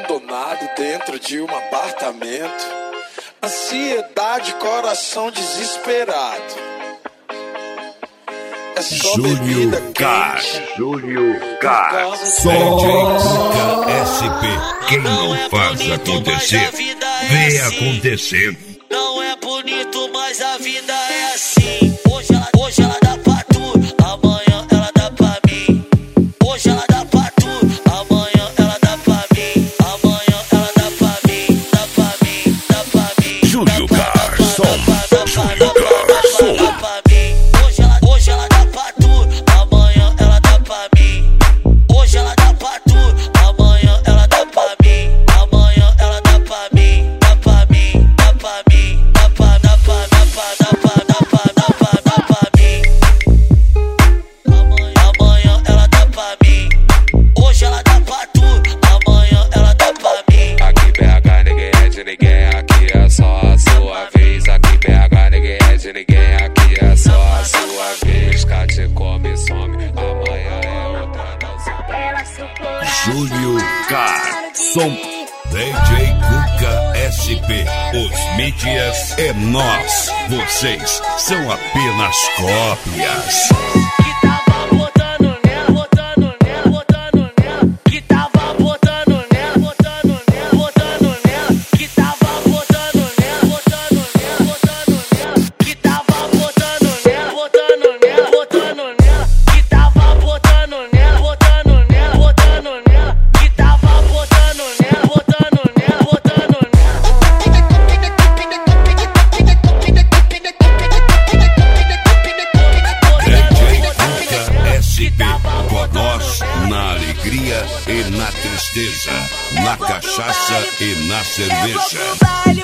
abandonado dentro de um apartamento. Ansiedade, coração desesperado. É só bebida quente. Júlio Car. SP. Quem não faz acontecer, vê acontecendo. Não é bonito, mas a vida é assim. Hoje ela dá pra tu, amanhã ela dá pra mim. Hoje ela dá pra tu, amanhã ela dá pra mim. Amanhã ela dá pra mim, dá pra mim, dá pra mim. Júlio Garçom. Júlio Garçom. Hoje ela dá pra tu, amanhã ela dá pra mim. Hoje ela dá pra tu, amanhã ela dá pra mim. Amanhã ela dá pra mim, dá pra mim, dá pra mim, dá pra mim. Amanhã ela dá pra mim. Hoje ela dá pra tu, amanhã ela dá pra mim. Aqui BH ninguém é de ninguém, aqui é só a sua vez. Aqui BH ninguém é de ninguém, aqui é só a sua vez. Cate come, some, amanhã é outra, não se prende. Júlio Garçom. DJ Cuca SP. Os mídias é nós. Vocês são apenas cópias. Que tava botando nela, botando nela, botando nela. Que tava botando nela, botando nela, botando nela. Que tava botando nela, botando nela, botando nela. Que tava botando nela, botando nela, botando nela. Que tava botando nela, botando nela, botando nela. Que tava botando nela, botando nela, botando nela. SP, com nós na alegria e na tristeza, na cachaça e na cerveja.